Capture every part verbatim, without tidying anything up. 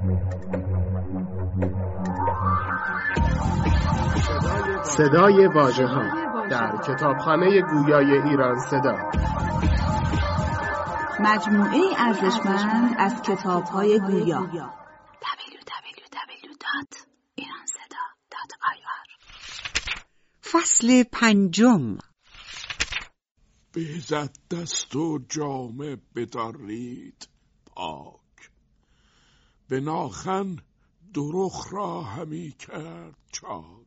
صدای واژه‌ها در کتابخانه گویای ایران صدا، مجموعه ارزشمند از کتاب‌های گویا. دبلیو دبلیو دبلیو دات ایران صدا دات آی آر. فصل پنجم. بزد دست و جامه بدارید پاک، به ناخن درخ را همی کرد چاک.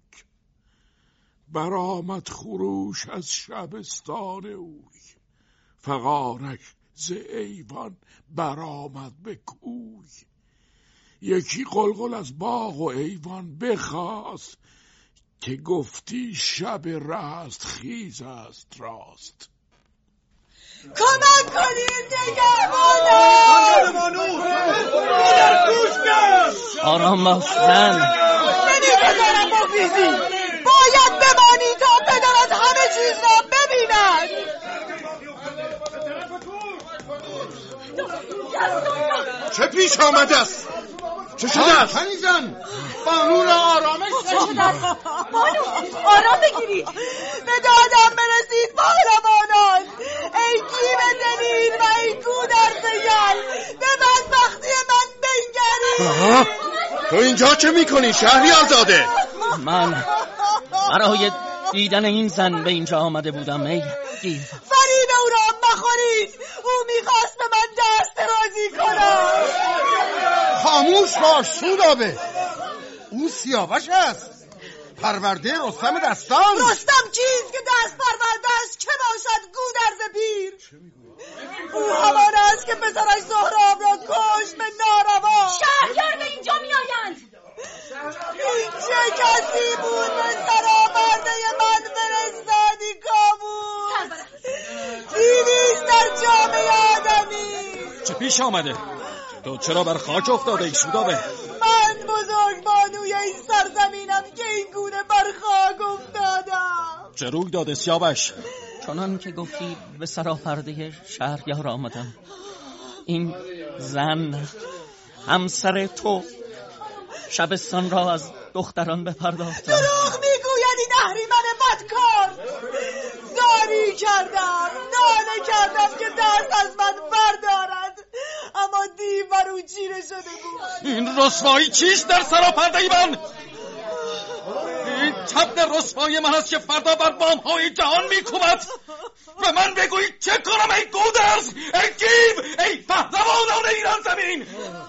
برآمد خروش از شبستان اوی، فغانک ز ایوان برآمد به کوی. یکی قلقل از باغ و ایوان بخواست، که گفتی شب رست خیز است راست. کمک کنید نگهبانان! مادر گوش کن! آرام باش زن. نمی‌گذارم بگریزی. باید بمانی تا پدرت همه چیز را ببیند. چه پیش آمده است؟ چه شده است؟ کنیزان بانو را آرامش دهید. بانو آرام بگیرید. به دادم برسید پهلوانان. ای گیب دلیر و ای گودرز یل، به بدبختی من بنگرید. تو اینجا چه میکنی شهریار زاده؟ من برای دیدن این زن به اینجا آمده بودم. ای گیو، فریب او را مخورید. او میخواست به من دست درازی کنم. خاموش باش سودابه، او سیاوش است، پرورده رستم دستان. رستم کیست که دست پرورده است؟ چه باشد گودرز پیر؟ او همان است که پسرش سهراب را کشت به ناروا. شهریار به اینجا می آیند. این چه کسی بود به سراپرده من فرستادی کابوس؟ دیویست در جامعه آدمی. چه پیش آمده؟ تو چرا بر خاک افتاده ای سودابه؟ من بزرگ بانوی این سرزمینم که این گونه بر خاک افتادم. چه روی داده سیاوش؟ چنان که گفتی به سراپرده شهریار آمدم. این زن همسر تو شبستان را از دختران بپرداخت. دروغ میگوید این اهریمن بدکار. زاری کردم، ناله کردم که دست از من بردارد، اما دیو بر او چیره شده بود. این رسوایی چیست در سراپرده من؟ این طبل رسوایی من است که فردا بر بام‌های جهان می‌کوبد. به من بگویید چه کنم ای گودرز، ای گیو، ای پهلوانان ایران زمین.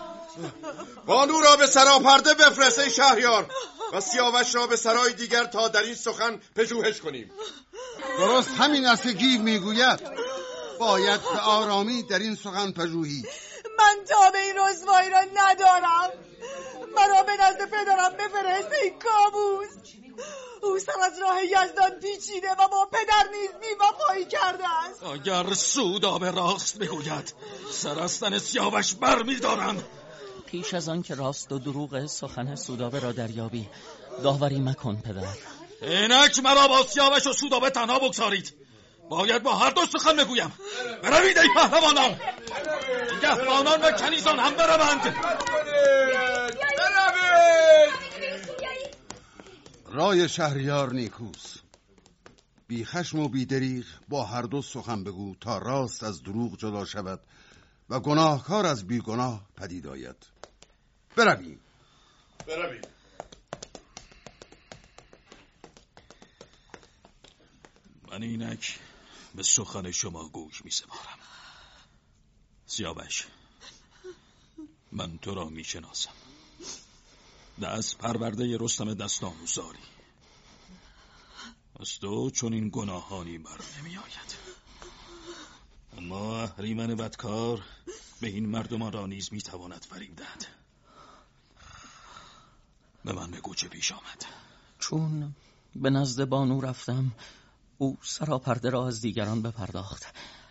بانو را به سراپرده بفرست ای شهریار، و سیاوش را به سرای دیگر تا در این سخن پژوهش کنیم. درست همین است که گیو میگوید، باید به آرامی در این سخن پژوهی. من تا به این رسوایی را ندارم. مرا به نزد پدرم بفرست ای کابوس. او سر از راه یزدان پیچیده و با پدر نیز بی‌وفایی کرده است. اگر سودابه راست بگوید، سر از تن سیاوش بر می‌دارم. پیش از آن که راست و دروغ سخن سودابه را دریابی، داوری مکن پدر. اینک مرا با سیاوش و سودابه تنها بگذارید. باید با هر دو سخن بگویم. بروید ای پهلوانان. نگهبانان و کنیزان هم بروند. رای شهریار نیکوست. بی خشم و بی دریغ با هر دو سخن بگو تا راست از دروغ جدا شود و گناهکار از بی گناه پدید آید. برویم. برویم. من اینک به سخن شما گوش می سپارم. سیاوش، من تو را می شناسم. دست پرورده رستم دستان و زاری. از تو چون این گناهانی بر نمی آید. اما اهریمن بدکار به این مردمان را نیز می تواند فریب دهد. به من بگو چه پیش آمد. چون به نزد بانو رفتم، او سراپرده را از دیگران بپرداخت.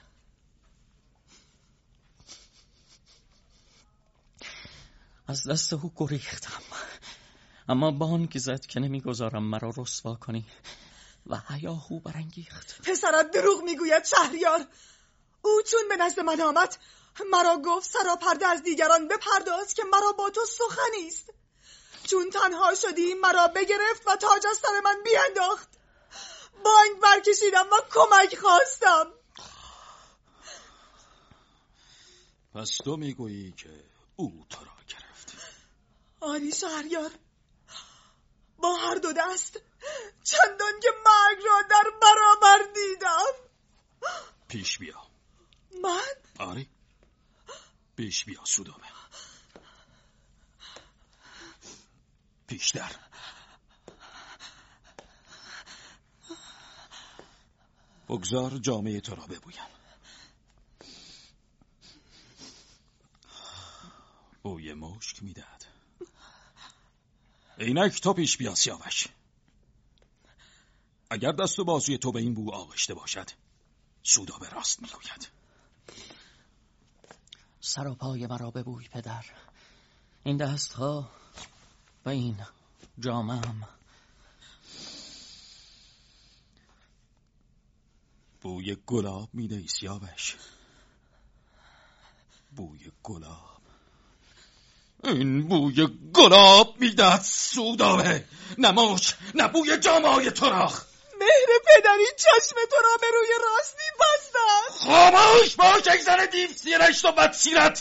از دست او گریختم، اما بانگ زد که نمیگذارم مرا رسوا کنی و هیاهو برانگیخت. پسرت دروغ میگوید شهریار. او او چون به نزد من آمد مرا گفت سراپرده از دیگران بپرداز که مرا با تو سخنی است. چون تنها شدیم مرا بگرفت و تاج از سر من بینداخت. بانگ برکشیدم و کمک خواستم. پس تو میگویی که او تو را گرفت؟ آری شهریار، با هر دو دست چندان که مرگ را در برابر دیدم. پیش بیا. من؟ آری پیش بیا سودابه. پیشتر. بگذار جامعه تو را ببویم. بوی مشک میدهد. اینک تو پیش بیا سیاوش. اگر دست و بازوی تو به این بو آغشته باشد سودابه راست میگوید. سر و پای مرا ببوی پدر. این دست ها و این جامم. بوی گلاب میدهی سیاوش. بوی گلاب. این بوی گلاب میدهد سودابه. نماش نه بوی جامای تو را. مهر پدری چشم تو را به روی راستی بستند. خاموش باش ای زن دیو سیرشت و بد سیرت.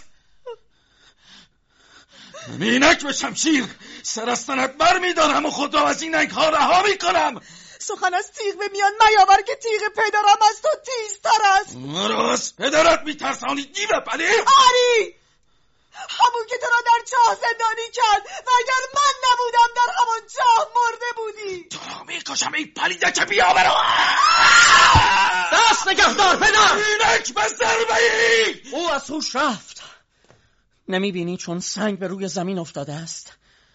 اینک به شمشیر سر از تنت بر میدارم و خود را از این ننگ ها رها میکنم. سخن از تیغ به میان میاور که تیغ پدرم از تو تیزتر است. مرا از پدرت میترسانی دیو پلی؟ آری، همون که تو را در چاه زندانی کرد و اگر من نبودم در همون چاه مرده بودی. تو را میکشم ای پلیده که بیاورو. دست نگهدار پدر. اینک به ضربه ای. او از هوش رفت. نمیبینی چون سنگ به روی زمین افتاده است؟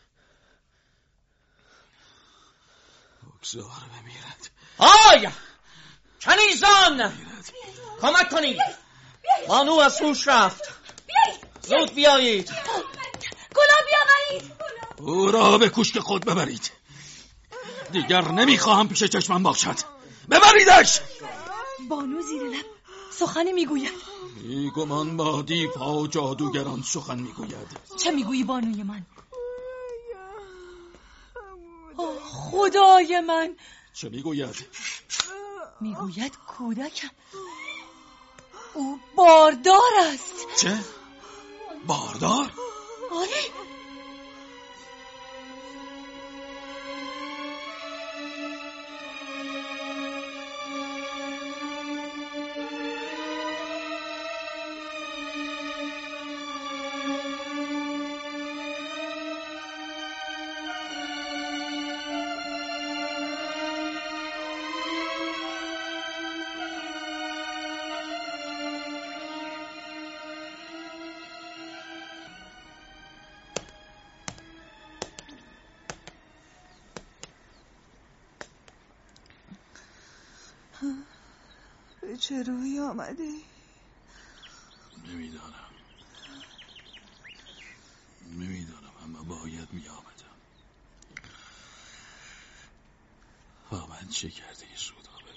بگذار بمیرد. آی کنیزان کمک کنید. بانو از هوش رفت. زود بیایید. گلاب بیاورید. او را به کوشک خود ببرید. دیگر نمیخواهم پیش چشمم باشد. ببریدش. بانو زیر لب سخنی میگوید. بیگمان با دیوها و جادوگران سخن میگوید. چه میگویی بانوی من؟ خدای من. چه میگوید؟ میگوید کودکم او باردار است. چه؟ باردار؟ آره. به چه روی آمدی؟ نمیدانم نمیدانم اما باید می آمدم. با من چه کرده ای سودابه؟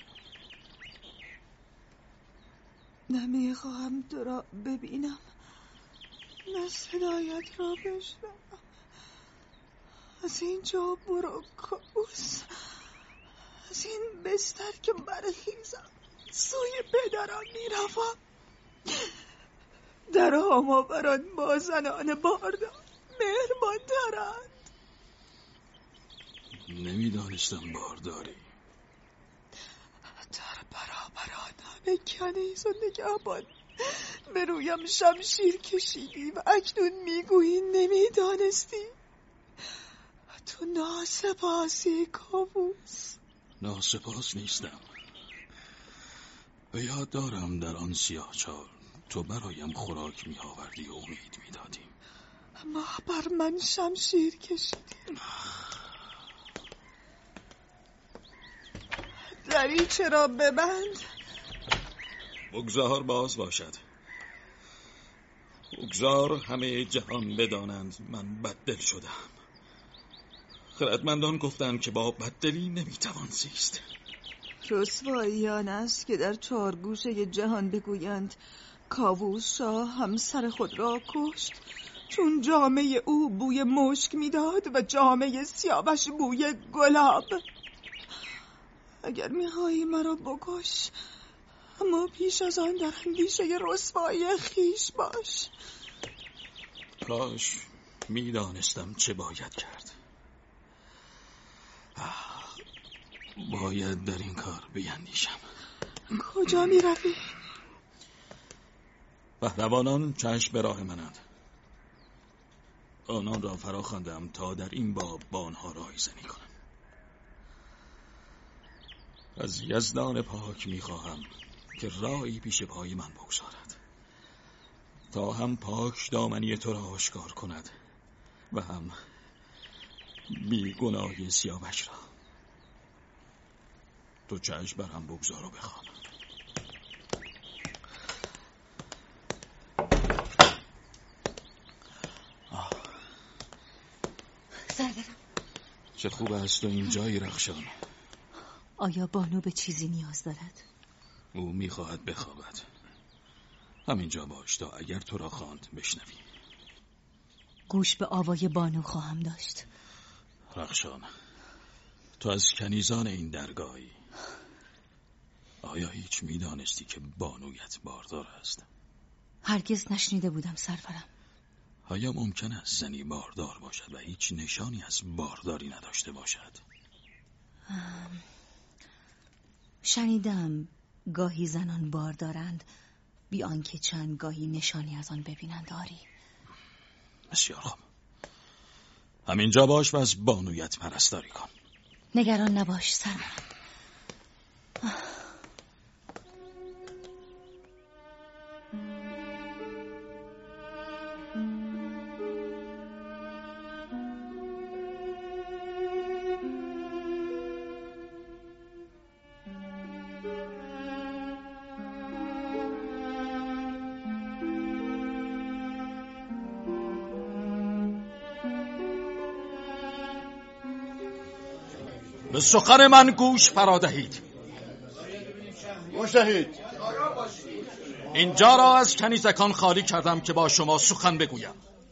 نمیخواهم تو را ببینم، نه صدایت را بشنوم. از اینجا برو کابوس. از این بستر که برخیزم سوی پدرم میروم. در آماوران با زنان باردار مهربان ترند. نمیدانستم بارداری. در برابر آن همه کنیز و نگهبان به رویم شمشیر کشیدی و اکنون میگویی نمیدانستی. تو ناسپاسی کابوس. ناسپاس نیستم. به یاد دارم در آن سیاه چال تو برایم خوراک می آوردی و امید می دادی. اما بر من شمشیر کشیدی. دری چرا ببند؟ بگذار باز باشد. بگذار همه جهان بدانند من بددل شدم. خردمندان گفتند که با بددلی نمیتوان زیست. رسوایی آن است که در چهار گوشه جهان بگویند کاووس شاه همسر خود را کشت چون جامه او بوی مشک میداد و جامه سیاوش بوی گلاب. اگر میخواهی مرا بکش، اما پیش از آن در اندیشه رسوایی خیش باش. کاش میدانستم چه باید کرد. باید در این کار بیندیشم. کجا می روی؟ پهلوانان چشم به راه منند. آنان را فرا خواندم تا در این باب با آنها رایزنی کنم. از یزدان پاک میخواهم که رایی پیش پای من بگذارد تا هم پاک دامنی تو را آشکار کند و هم بی گناهی سیاوش را. تو چشم بر هم بگذار و بخوان. سرورم، چه خوب است تو اینجایی رخشان. آیا بانو به چیزی نیاز دارد؟ او میخواهد بخوابد. همینجا باش تا اگر تو را خواند بشنوی. گوش به آوای بانو خواهم داشت. رخشان، تو از کنیزان این درگاهی. آیا هیچ میدانستی که بانویت باردار است؟ هرگز نشنیده بودم سرورم. آیا ممکن است زنی باردار باشد و هیچ نشانی از بارداری نداشته باشد؟ شنیدم گاهی زنان بار دارند بی آنکه چند گاهی نشانی از آن ببینند. آری. بسیار خوب. همینجا باش و از بانویت پرستاری کن. نگران نباش سرورم. به سخن من گوش فرا دهید. مشتهید، اینجا را از کنیزکان خالی کردم که با شما سخن بگویم.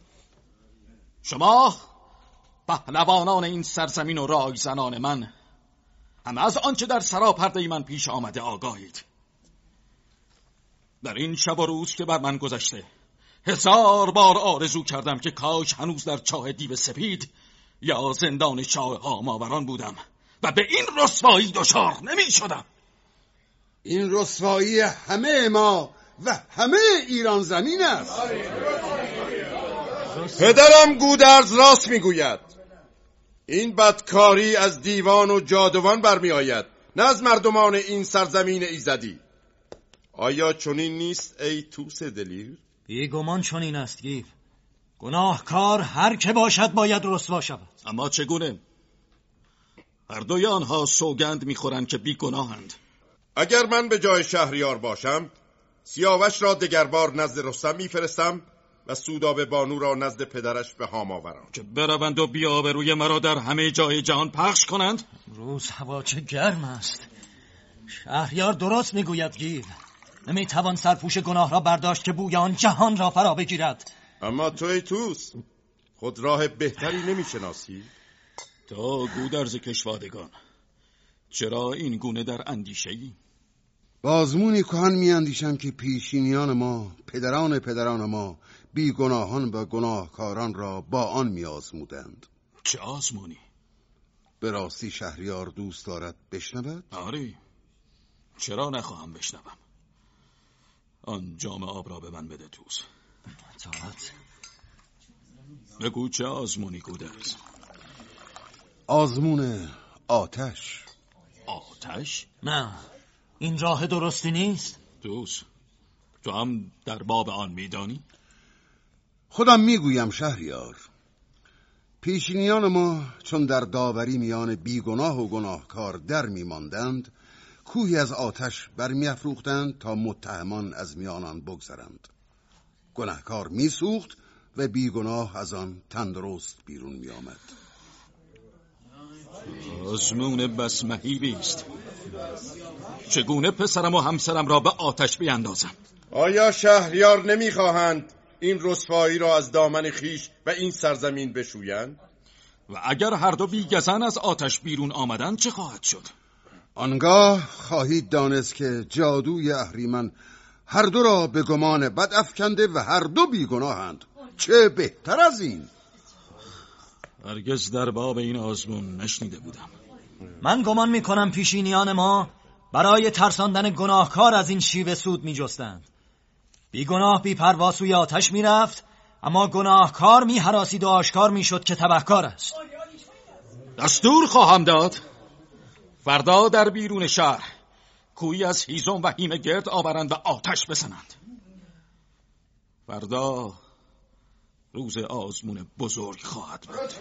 شما پهلوانان این سرزمین و رایزنان من همه از آنچه در سراپرده من پیش آمده آگاهید. در این شب و روز که بر من گذشته هزار بار آرزو کردم که کاش هنوز در چاه دیو سپید یا زندان شاه هاماوران بودم و به این رسوایی دچار نمی شدم. این رسوایی همه ما و همه ایران زمین است. پدرم گودرز راست میگوید. این بدکاری از دیوان و جادوان برمی آید، نه از مردمان این سرزمین ایزدی. آیا چنین نیست ای توس دلیر؟ بیگمان چنین است گیو. گناهکار هر که باشد باید رسوا شود. اما چگونه؟ هر دوی آنها سوگند میخورند که بی گناهند. اگر من به جای شهریار باشم، سیاوش را دگربار نزد رستم میفرستم و سودابه بانو را نزد پدرش به هام آورم که بروند و بی‌آبروی مرا در همه جای جهان پخش کنند. روز هوا چه گرم است. شهریار درست میگوید گیو. نمیتوان سرپوش گناه را برداشت که بوی آن جهان را فرا بگیرد. اما تو ای توس، خود راه بهتری نمیشناسی؟ تو گودرز کشوادگان، چرا این گونه در اندیشه ای؟ بازمونی کهن می اندیشم که پیشینیان ما، پدران پدران ما، بی گناهان و گناهکاران را با آن می آزمودند. چه آزمونی؟ به راستی شهریار دوست دارد بشنود؟ آری، چرا نخواهم بشنوم. آن جام آب را به من بده توس. اطاعت. بگو چه آزمونی گودرز؟ آزمون آتش. آتش؟ نه، این راه درستی نیست. دوست، تو هم در باب آن میدانی؟ خودم میگویم شهریار. پیشینیان ما چون در داوری میان بیگناه و گناهکار در میماندند، کوهی از آتش برمیافروختند تا متهمان از میان آن بگذرند. گناهکار میسوخت و بیگناه از آن تندرست بیرون میآمد. آزمون بس مهیبی است. چگونه پسرم و همسرم را به آتش بیندازم؟ آیا شهریار نمیخواهند این رسوایی را از دامن خیش و این سرزمین بشویند؟ و اگر هر دو بیگزن از آتش بیرون آمدند چه خواهد شد؟ آنگاه خواهید دانست که جادوی اهریمن هر دو را به گمان بد افکنده و هر دو بیگناهند. چه بهتر از این؟ هرگز در باب این آزمون نشنیده بودم. من گمان میکنم پیشینیان ما برای ترساندن گناهکار از این شیوه سود میجستند. بی گناه بی پروا سوی آتش میرفت، اما گناهکار میهراسید و آشکار میشد که تبهکار است. دستور خواهم داد فردا در بیرون شهر کویی از هیزم و هیمه گرد آورند و آتش بزنند. فردا روز آزمون بزرگ خواهد بود.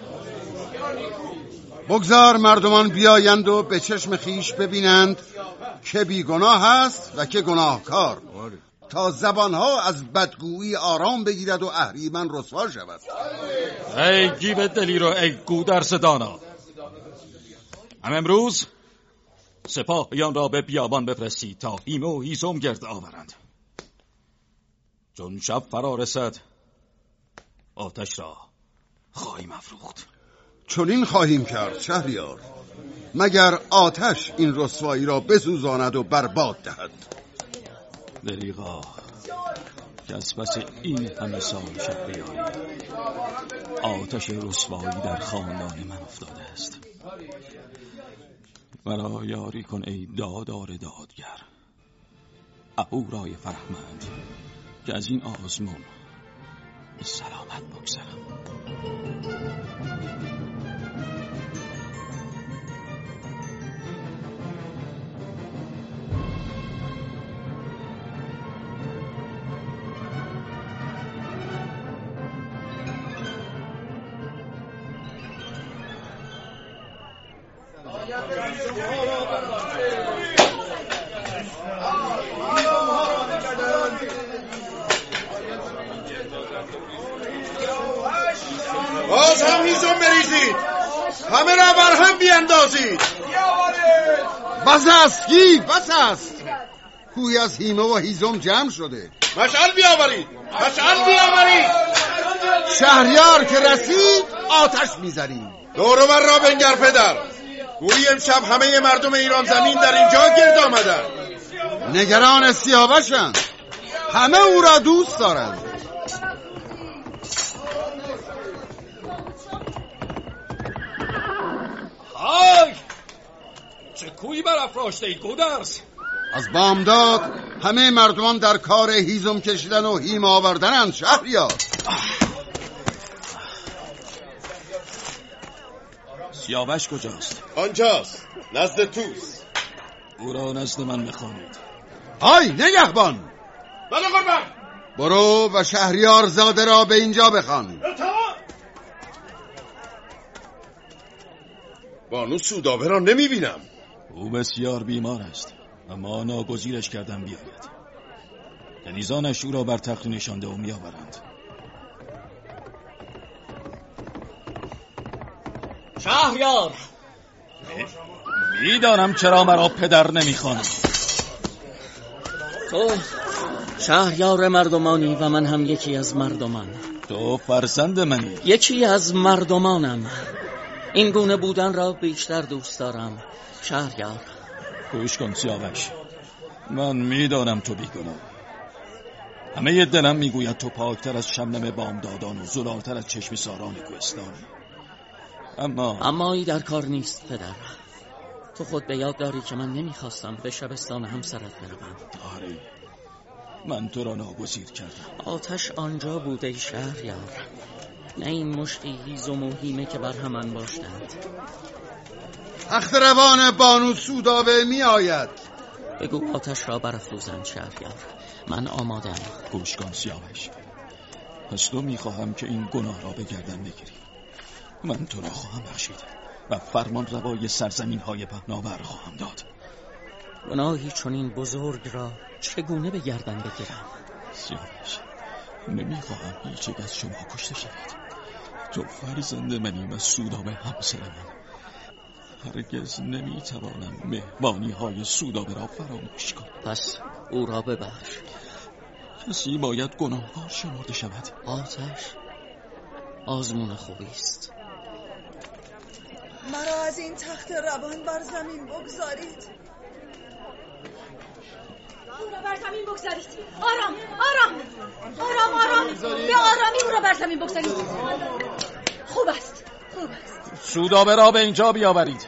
بگذار مردمان بیایند و به چشم خیش ببینند که بیگناه است و که گناهکار، تا زبانها از بدگویی آرام بگیرد و اهریمن رسوا شود. ای گیو دلیر و ای گودرز دانا، هم امروز سپاهیان را به بیابان بفرستید تا هیمه و هیزم گرد آورند. چون شب فرا رسد آتش را خواهیم افروخت. چنین خواهیم کرد شهریار، مگر آتش این رسوایی را بسوزاند و برباد دهد. دریغا که از پس این همه سال شهریاری آتش رسوایی در خاندان من افتاده است. مرا یاری کن ای دادار دادگر، اهورای فرهمند، که از این آزمون به سلامت بگذرم. باز هم هیزم بریزید، همه را بر هم بیاندازید. بس است گیو، بس است. کوی از هیمه و هیزم جمع شده. مشعل بیاورید، مشعل بیاورید. شهریار که رسید آتش میزنیم. دور و بر را بنگر پدر، گویی امشب همه مردم ایران زمین در اینجا گرد آمدند. نگران سیاوشند، همه او را دوست دارند. های چه کوی برافراشته ای گودرز؟ از بامداد همه مردمان در کار هیزم کشیدن و هیم آوردنند شهریار. سیاوش کجاست؟ آنجاست، نزد توس. او را نزد من بخوانید. های نگهبان. بله قربان. برو و شهریار زاده را به اینجا بخوان. بانو سودابه را نمی بینم. او بسیار بیمار است، اما ناگزیرش کردم بیاید. کنیزانش او را بر تخت نشانده و می آورند. شهریار، میدانم چرا مرا پدر نمیخوانی. تو شهریار مردمانی و من هم یکی از مردمان. تو فرزند منی. یکی از مردمانم. این گونه بودن را بیشتر دوست دارم شهریار. گوش کن سیاوش، من میدانم تو بیگناه. همه دلم میگوید تو پاکتر از شبنم بامدادان و زلالتر از چشم ساران کوهستانی. اما اما ای در کار نیست پدر. تو خود به یاد داری که من نمیخواستم به شبستان همسرت بروم. آره، من تو را ناگزیر کردم. آتش آنجا بوده شهریار، نه این مشتی هیزم و هیمه که بر هم انباشتند. تخت روان بانو سودابه می آید. بگو آتش را برافروزند شهریار، من آمادم. گوش کن سیاوش، پس تو میخواهم که این گناه را به گردن بگیری. من تو را خواهم بخشید و فرمان روای سرزمین های پهناور خواهم داد. گناهی چنین بزرگ را چگونه به گردن بگیرم؟ سیاوش، نمیخواهم هیچ یک از شما کشته شود. تو فرزند منی و سودابه همسر من. هرگز نمیتوانم مهمانی های سودابه را فراموش کنم. پس او را ببر. کسی باید گناهکار شمرده شود. آتش آزمون خوبی است. مرا از این تخت روان بر زمین بگذارید. او را بر زمین بگذارید. آرام آرام آرام آرام به آرامی او را بر زمین بگذارید. خوب است خوب است. سودابه را به اینجا بیاورید.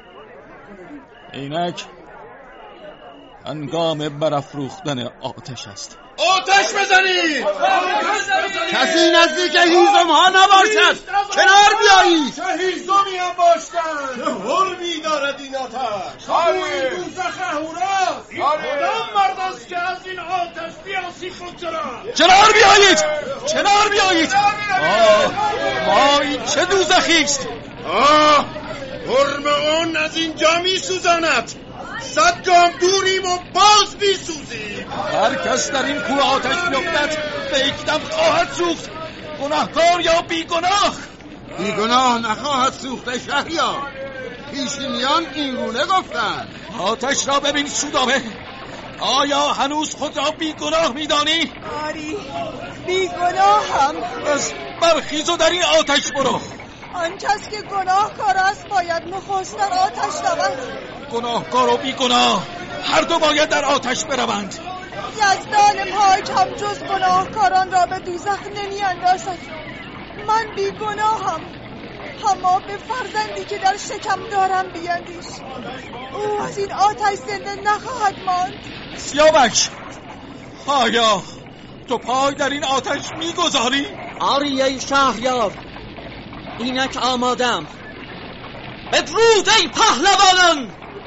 اینک هنگام برافروختن آتش است. آتش بزنید! کسی نزدیک هیزم ها نباشد. کنار بیایید. چه هیزمی هم باشتن؟ چه حرمی دارد این آتش؟ این دوزخ اهوراست. این کدام مرد است که از این آتش بیاسید بگذارد؟ کنار بیایید. کنار بیایید. آه ما این چه دوزخی است؟ آه حرم اون از اینجا می سوزاند. صد گام دوریم و باز بی سوزیم. هر کس در این کوه آتش بیفتد به یک دم خواهد سوخت، گناهکار یا بیگناه. بیگناه نخواهد سوخت شهریار. پیشینیان این گونه گفتند. آتش را ببین سودابه. آیا هنوز خود را بیگناه میدانی؟ آری بیگناهم. پس برخیز و در این آتش برو. آن کس که گناهکار است باید نخست در آتش رود. گناهکار و بیگناه هر دو باید در آتش بروند. یزدان پاک هم جز گناهکاران را به دوزخ نمی اندازد. من بیگناهم، اما به فرزندی که در شکم دارم بیندیش. او از این آتش زنده نخواهد ماند. سیاوش، آیا تو پای در این آتش میگذاری؟ آری ای شهریار، اینک آمادم. بدرود ای پهلوانان.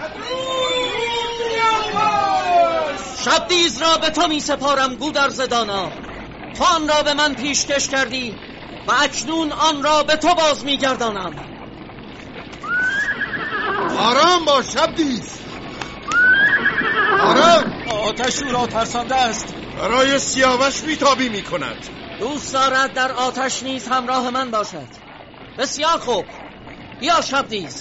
شبدیز را به تو می سپارم گودرز دانا. تو آن را به من پیشکش کردی و اکنون آن را به تو باز می گردانم. آرام باش شبدیز. آرام. آتش او را ترسانده است. برای سیاوش بیتابی می کند. دوست دارد در آتش نیز همراه من باشد. بسیار خوب، بیا شبدیز.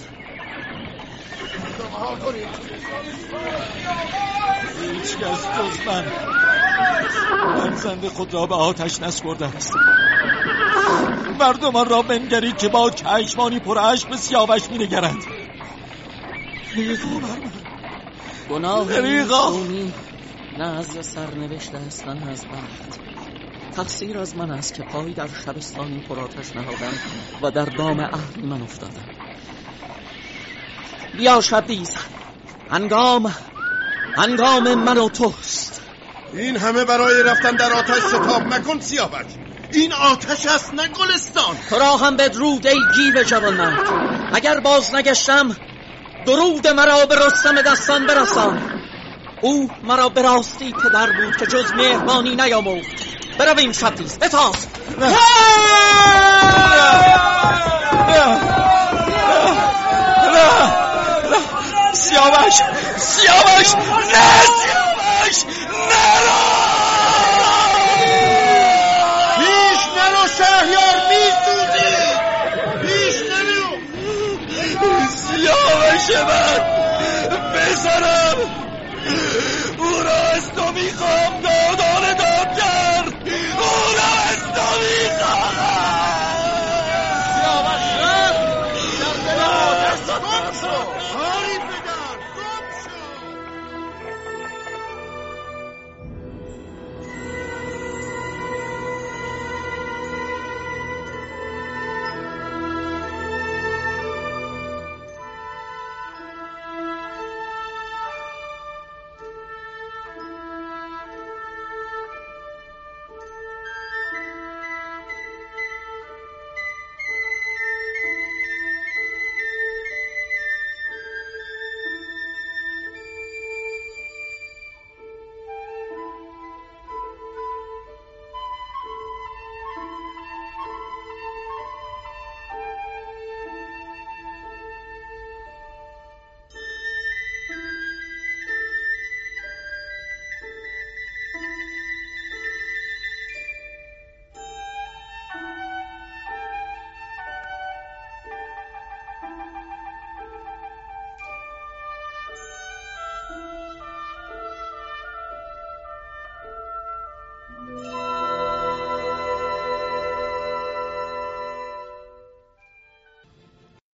هیچ کس جز من فرزند خود را به آتش نسپرده است. مردمان را بنگرید که با چشمانی پر اشک به سیاوش می نگرند. دریغا بر من. گناه دریغا. نه از سرنوشت است نه از بخت. تقصیر از من است که پای در شبستانی پر آتش نهادم و در دام اهل من افتادم. بیا شبدیز، هنگام هنگام من و توست. این همه برای رفتن در آتش ستاب مکن سیاوش. این آتش است نه گلستان. تو را هم بدرود ای گیو جوانمرد. اگر باز نگشتم درود مرا به رستم دستان برسان. او مرا به راستی پدر بود که جز مهربانی نیاموخت. برویم شبدیز، بتاز.